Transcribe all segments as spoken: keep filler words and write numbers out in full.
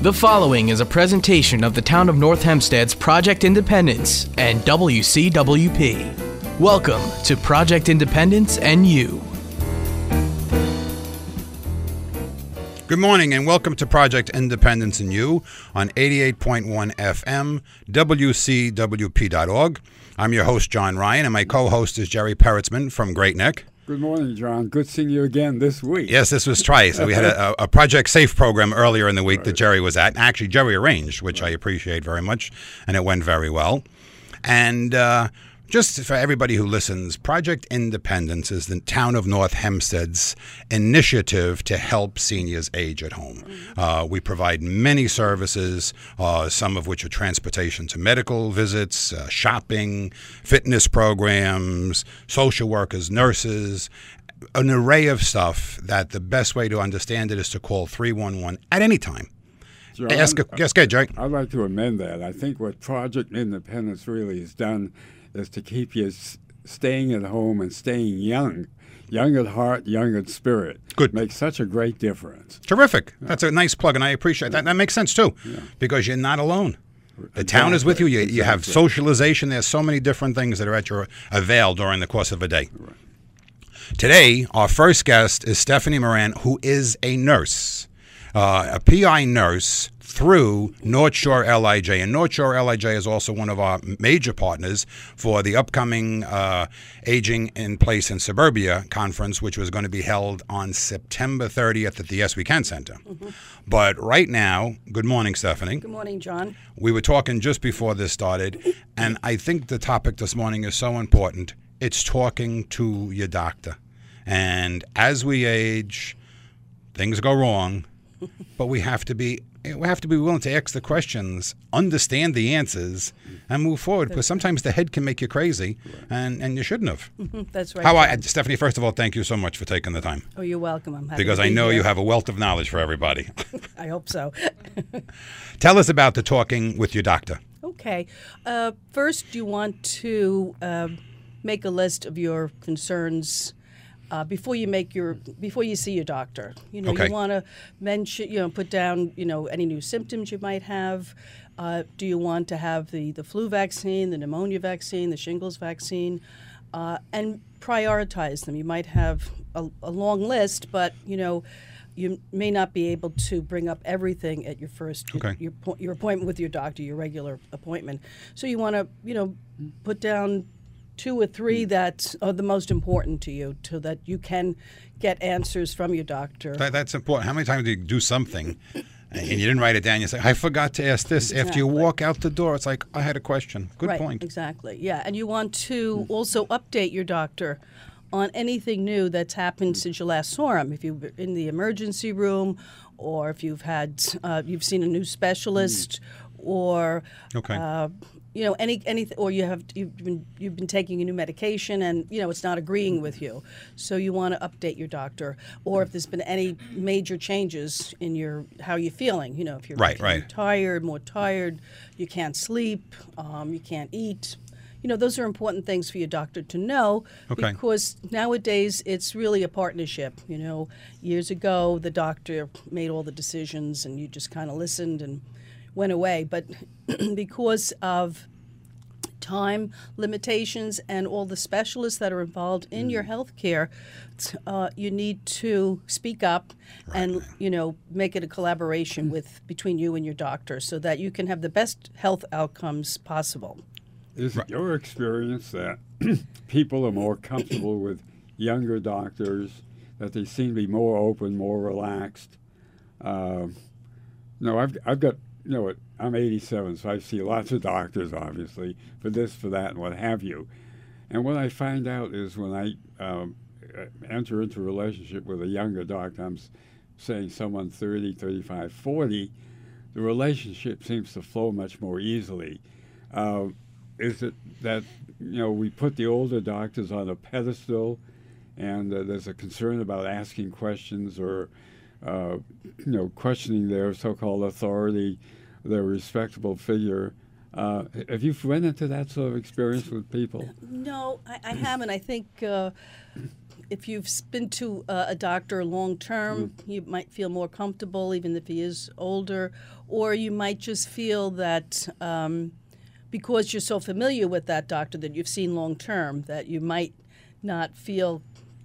The following is a presentation of the Town of North Hempstead's Project Independence and W C W P. Welcome to Project Independence and You. Good morning and welcome to Project Independence and You on eighty-eight point one F M, W C W P dot org. I'm your host, John Ryan, and my co-host is Jerry Peritzman from Great Neck. Good morning, John. Good seeing you again this week. Yes, this was twice. We had a, a Project Safe program earlier in the week right. that Jerry was at. Actually, Jerry arranged, which right. I appreciate very much, and it went very well. And uh, just for everybody who listens, Project Independence is the Town of North Hempstead's initiative to help seniors age at home. Uh, we provide many services, uh, some of which are transportation to medical visits, uh, shopping, fitness programs, social workers, nurses, an array of stuff that the best way to understand it is to call three one one at any time. John, yes, go, yes, go ahead, Jerry. I'd like to amend that. I think what Project Independence really has done is to keep you s- staying at home and staying young. Young at heart, young at spirit. Good. Makes such a great difference. Terrific. Yeah. That's a nice plug, and I appreciate that. That makes sense, too, yeah. because you're not alone. The exactly. town is with you. You, exactly. you have socialization. There's so many different things that are at your avail during the course of a day. Right. Today, our first guest is Stephanie Moran, who is a nurse, uh, a P I nurse through North Shore L I J. And North Shore L I J is also one of our major partners for the upcoming uh, Aging in Place in Suburbia conference, which was going to be held on September thirtieth at the Yes We Can Center. Mm-hmm. But right now, good morning, Stephanie. Good morning, John. We were talking just before this started, and I think the topic this morning is so important. It's talking to your doctor. And as we age, things go wrong, but we have to be we have to be willing to ask the questions, understand the answers, and move forward. Because sometimes the head can make you crazy, and, and you shouldn't have. That's right. How I, Stephanie, first of all, thank you so much for taking the time. Oh, you're welcome. I'm happy Because to be I know here. you have a wealth of knowledge for everybody. I hope so. Tell us about the talking with your doctor. Okay. Uh, first, you want to uh, make a list of your concerns Uh, before you make your before you see your doctor. You know, okay. you want to mention, you know, put down, you know, any new symptoms you might have. Uh, do you want to have the, the flu vaccine, the pneumonia vaccine, the shingles vaccine, uh, and prioritize them. You might have a, a long list, but you know, you may not be able to bring up everything at your first okay. your, your your appointment with your doctor, your regular appointment. So you want to, you know, put down two or three that are the most important to you, so that you can get answers from your doctor. That, that's important. How many times do you do something and you didn't write it down? You say, I forgot to ask this. Exactly. After you walk out the door, it's like, I had a question. Good right, point. Exactly, yeah. And you want to also update your doctor on anything new that's happened since you last saw him. If you're in the emergency room, or if you've had, uh, you've seen a new specialist, or okay. uh, you know, any any, or you have you've been you've been taking a new medication and you know it's not agreeing with you, so you want to update your doctor. Or if there's been any major changes in your how you're feeling, you know, if you're right, right. tired, more tired, you can't sleep, um, you can't eat. You know, those are important things for your doctor to know, okay. because nowadays it's really a partnership. You know, years ago the doctor made all the decisions and you just kind of listened and went away. But because of time limitations and all the specialists that are involved in mm. your health care, uh, you need to speak up right. and, you know, make it a collaboration mm. with between you and your doctor so that you can have the best health outcomes possible. Is it your experience that people are more comfortable with younger doctors, that they seem to be more open, more relaxed? Uh, no, I've I've got, you know, I'm eighty-seven, so I see lots of doctors, obviously, for this, for that, and what have you. And what I find out is when I um, enter into a relationship with a younger doctor, I'm saying someone thirty, thirty-five, forty, the relationship seems to flow much more easily. Uh, is it that, you know, we put the older doctors on a pedestal and uh, there's a concern about asking questions or, uh, you know, questioning their so-called authority, their respectable figure? Uh, have you run into that sort of experience with people? No, I, I haven't. I think uh, if you've been to uh, a doctor long term, mm. you might feel more comfortable, even if he is older, or you might just feel that um, because you're so familiar with that doctor that you've seen long term, that you might not feel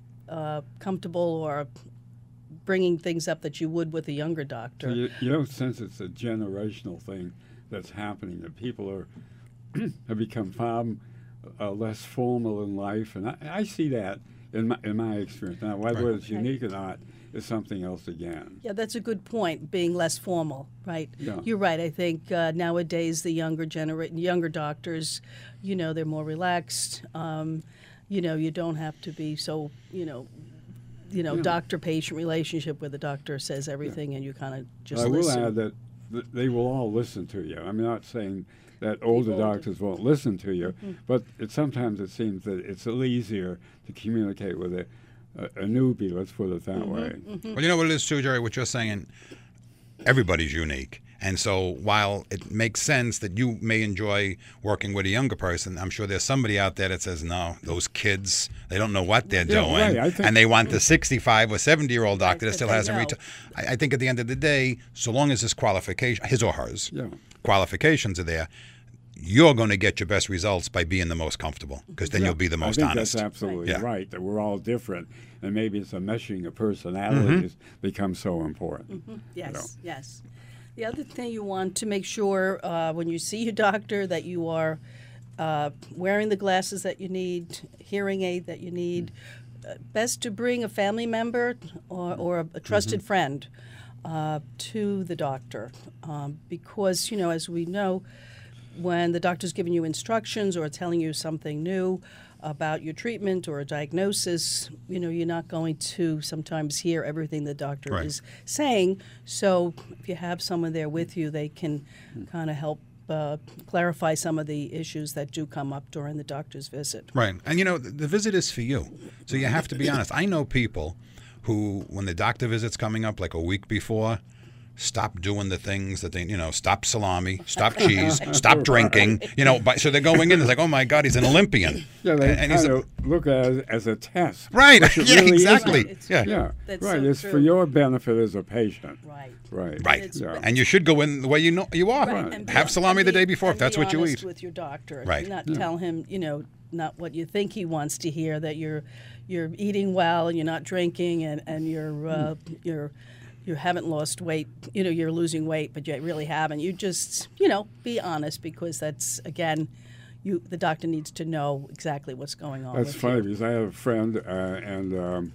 uh, comfortable or bringing things up that you would with a younger doctor. So you, you don't sense it's a generational thing that's happening, that people are have become far uh, less formal in life, and I, I see that in my, in my experience. Now, whether Right. it's unique or not is something else again. Yeah, that's a good point, being less formal, right? Yeah. You're right. I think uh, nowadays the younger genera- younger doctors, you know, they're more relaxed. Um, you know, you don't have to be so, you know, you know, Yeah. doctor-patient relationship where the doctor says everything and you kind of just I will listen. add that th- they will all listen to you. I'm not saying that older older. doctors won't listen to you, Mm-hmm. but it, sometimes it seems that it's a little easier to communicate with a, a, a newbie, let's put it that Mm-hmm. way. Well, you know what it is too, Jerry, what you're saying, everybody's unique. And so while it makes sense that you may enjoy working with a younger person, I'm sure there's somebody out there that says, no, those kids, they don't know what they're Yeah, doing. right, I think- And they want the sixty-five or seventy-year-old doctor that that still they hasn't know. retired. I, I think at the end of the day, so long as his qualification, his or hers, Yeah. qualifications are there, you're going to get your best results by being the most comfortable, because then Yeah, you'll be the most I think honest. that's absolutely Yeah. right, that we're all different, and maybe it's a meshing of personalities Mm-hmm. becomes so important. Yes, know. yes. The other thing you want to make sure uh, when you see your doctor that you are uh, wearing the glasses that you need, hearing aid that you need. Uh, best to bring a family member or, or a, a trusted friend uh, to the doctor um, because, you know, as we know, when the doctor's giving you instructions or telling you something new about your treatment or a diagnosis, you know, you're not going to sometimes hear everything the doctor Right. is saying. So if you have someone there with you, they can kind of help uh, clarify some of the issues that do come up during the doctor's visit. Right. And, you know, the, the visit is for you. So you have to be honest. I know people who, when the doctor visit's coming up like a week before, stop doing the things that they, you know, stop salami, stop cheese, stop drinking, you know. But, so they're going in, it's like, oh, my God, he's an Olympian. Yeah, they And- and he's kind a- of look at it as a test. Right. which it Yeah, really exactly. isn't. It's- Yeah. Yeah, That's right. so it's for true. your benefit as a patient. Right. Right. Right. It's- Yeah. And you should go in the way you know you are. Right. And be- Have salami and the be- day before if and that's be what you honest eat. with your doctor. Right. Not tell him, you know, not what you think he wants to hear, that you're you're eating well and you're not drinking and, and you're uh, you're you haven't lost weight, you know, you're losing weight, but you really haven't. You just, you know, be honest, because that's, again, you the doctor needs to know exactly what's going on. That's with funny you. because I have a friend uh, and um,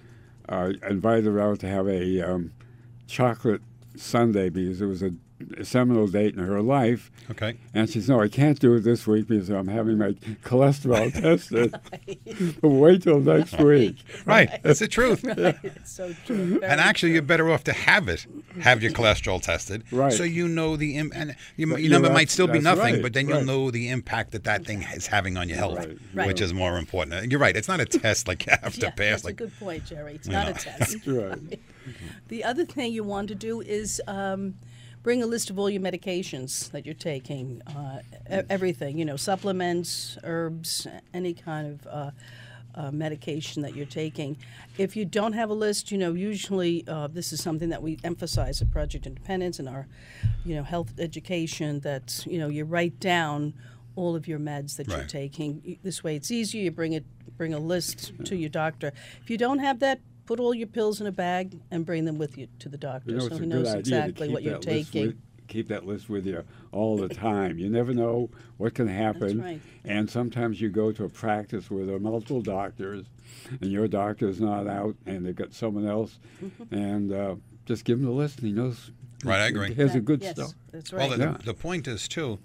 I invited her out to have a um, chocolate sundae because it was a, a seminal date in her life. Okay. And she said, no, I can't do it this week because I'm having my cholesterol tested. But wait till next week. Right. That's the truth. Right. It's so true. Very And actually, true. you're better off to have it, have your cholesterol tested, Right. so you know the im- and you, But you know you're it might abs- still be that's nothing, right, but then you'll right. know the impact that that thing is having on your health, Right, right. which is more important. And you're right; it's not a test like you have to yeah, pass. that's Like, a good point, Jerry. It's you not know. a test. Right. The other thing you want to do is um, bring a list of all your medications that you're taking, uh, e- everything, you know, supplements, herbs, any kind of uh, uh, medication that you're taking. If you don't have a list, you know, usually uh, this is something that we emphasize at Project Independence in our, you know, health education, that, you know, you write down all of your meds that you're Right. taking. This way it's easier. You bring it, bring a list to your doctor. If you don't have that, put all your pills in a bag and bring them with you to the doctor, You know, so it's he a knows good idea exactly to keep what you're that list taking. with, keep that list with you all the time. You never know what can happen. right. And sometimes you go to a practice where there are multiple doctors, and your doctor's not out, and they've got someone else, Mm-hmm. and uh, just give him the list, and he knows. Right, I agree. Here's the good yes, stuff. that's well, right. the, Yeah. the point is too.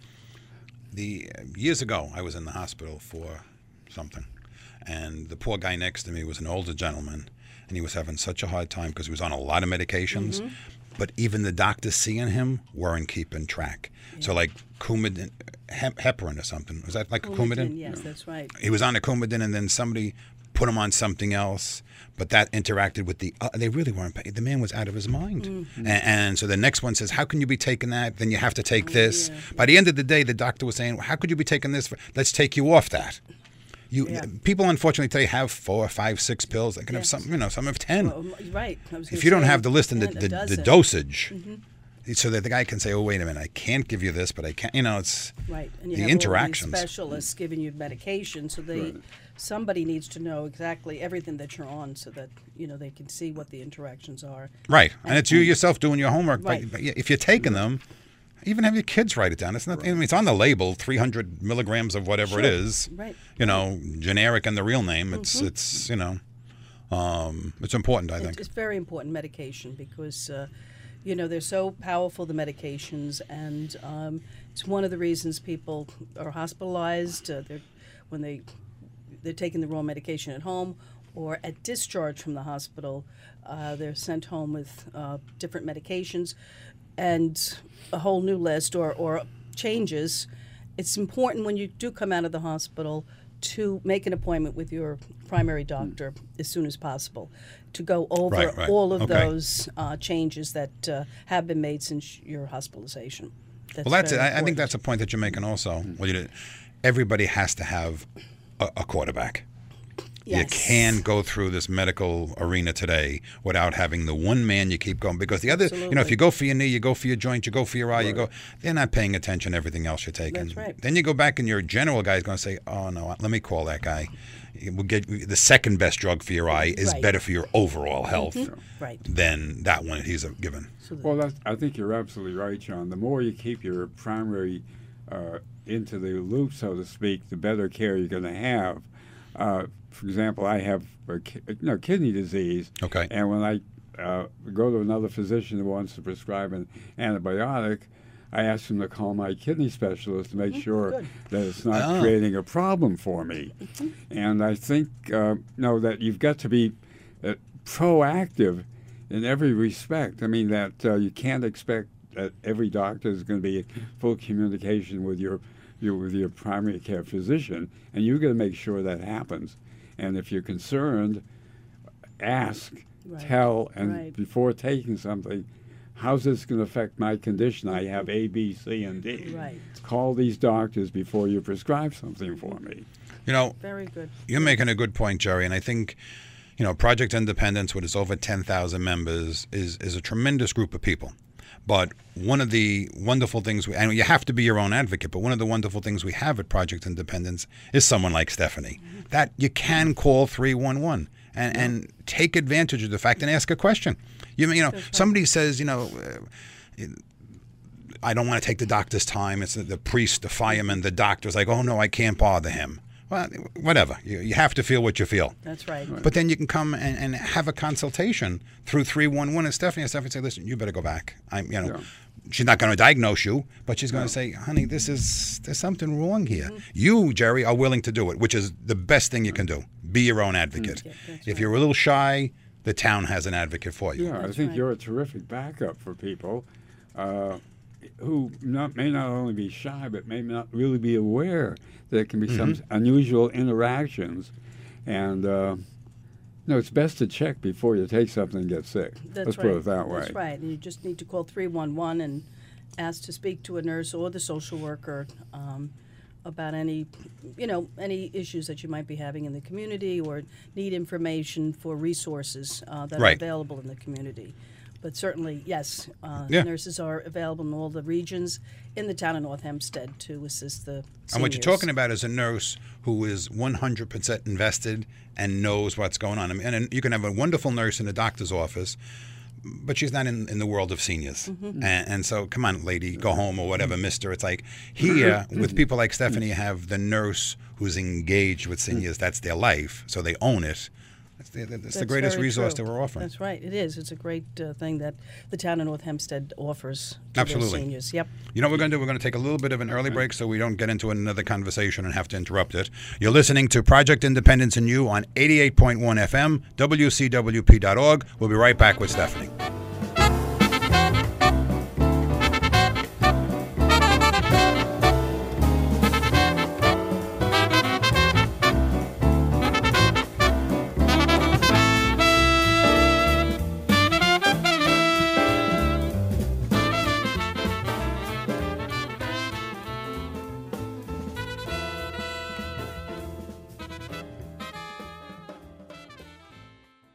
The uh, years ago, I was in the hospital for something, and the poor guy next to me was an older gentleman, and he was having such a hard time because he was on a lot of medications. Mm-hmm. But even the doctors seeing him weren't keeping track. So like Coumadin, hep- heparin or something. Was that like a Coumadin? Yes, that's right. He was on a Coumadin, and then somebody put him on something else, but that interacted with the. Uh, they really weren't. Pay- the man was out of his mind, Mm-hmm. and, and so the next one says, "How can you be taking that? Then you have to take this." Oh, yeah. By the end of the day, the doctor was saying, well, "How could you be taking this? For, let's take you off that." You Yeah. people unfortunately today have four, five, six pills. They can have Yes. some, you know, some have ten. Well, right. I was If gonna you don't say have the list and the, ten, a the, the dozen. dosage, Mm-hmm. so that the guy can say, "Oh, wait a minute, I can't give you this, but I can't." You know, it's Right, and you the have interactions. all these specialists giving you medication, so they Right. somebody needs to know exactly everything that you're on, so that you know they can see what the interactions are. Right, and it's you yourself doing your homework. Right. But, but if you're taking them, even have your kids write it down. It's not. I mean, it's on the label, three hundred milligrams of whatever it Sure. is. Right. You know, generic and the real name. It's Mm-hmm. it's you know, um, it's important. I It- think. It's very important medication because, uh, you know, they're so powerful, the medications, and um, it's one of the reasons people are hospitalized. Uh, they're, when they they're taking the raw medication at home or at discharge from the hospital, uh, they're sent home with uh, different medications and a whole new list or, or changes. It's important when you do come out of the hospital to make an appointment with your primary doctor as soon as possible to go over Right, right. all of Okay. those uh, changes that uh, have been made since your hospitalization. That's Well, that's it. very I, I think important. that's a point that you're making also. Well, you, everybody has to have a, a quarterback. You Yes. can't go through this medical arena today without having the one man you keep going. Because the other, you know, if Absolutely. you go for your knee, you go for your joint, you go for your eye, you go, they're not paying attention to everything else you're taking. That's right. Then you go back and your general guy is going to say, oh, no, let me call that guy. We'll get the second best drug for your eye is Right. better for your overall health Right. than that one he's given. So that- Well, that's, I think you're absolutely right, John. The more you keep your primary uh, into the loop, so to speak, the better care you're going to have. Uh, for example, I have a, ki- you know, kidney disease, Okay. and when I uh, go to another physician who wants to prescribe an antibiotic, I ask him to call my kidney specialist to make sure good. that it's not Oh. creating a problem for me. And I think, uh, no, that you've got to be uh, proactive in every respect. I mean, that uh, you can't expect that every doctor is going to be in full communication with your, your with your primary care physician, and you've got to make sure that happens. And if you're concerned, ask, Right. tell, and Right. before taking something, how's this going to affect my condition? I have A, B, C, and D. Right. Call these doctors before you prescribe something for me. You know, Very good. you're making a good point, Jerry, and I think, you know, Project Independence, with its over ten thousand members, is is a tremendous group of people. But one of the wonderful things, we, and you have to be your own advocate, but one of the wonderful things we have at Project Independence is someone like Stephanie, that you can call three one one and, and take advantage of the fact and ask a question. You, you know, somebody says, you know, uh, I don't want to take the doctor's time. It's the, the priest, the fireman, the doctor's like, oh, no, I can't bother him. Well, whatever. You, you have to feel what you feel. That's right. But then you can come and, and have a consultation through three one one and Stephanie and Stephanie say, listen, you better go back. I'm, you know, Yeah. she's not going to diagnose you, but she's going to say, honey, this is, there's something wrong here. You, Jerry, are willing to do it, which is the best thing you can do. Be your own advocate. Yeah, that's If you're a little shy, the town has an advocate for you. Yeah, I That's think right. you're a terrific backup for people uh, who not, may not only be shy, but may not really be aware there can be some unusual interactions. And, uh, no, it's best to check before you take something and get sick. That's Let's right. put it that way. That's right. And you just need to call three one one and ask to speak to a nurse or the social worker um, about any, you know, any issues that you might be having in the community or need information for resources uh, that Right. are available in the community. But certainly, yes, uh, Yeah. nurses are available in all the regions in the town of North Hempstead to assist the seniors. And what you're talking about is a nurse who is one hundred percent invested and knows what's going on. I mean, and you can have a wonderful nurse in a doctor's office, but she's not in, in the world of seniors. Mm-hmm. And, and so, come on, lady, go home or whatever, mister. It's like here, with people like Stephanie, you have the nurse who's engaged with seniors. That's their life, so they own it. That's the, that's the That's greatest very resource true. that we're offering. That's right. It is. It's a great uh, thing that the town of North Hempstead offers to Absolutely. their seniors. Yep. You know what we're going to do? We're going to take a little bit of an early break so we don't get into another conversation and have to interrupt it. You're listening to Project Independence and You on eighty-eight point one F M, W C W P dot org. We'll be right back with Stephanie.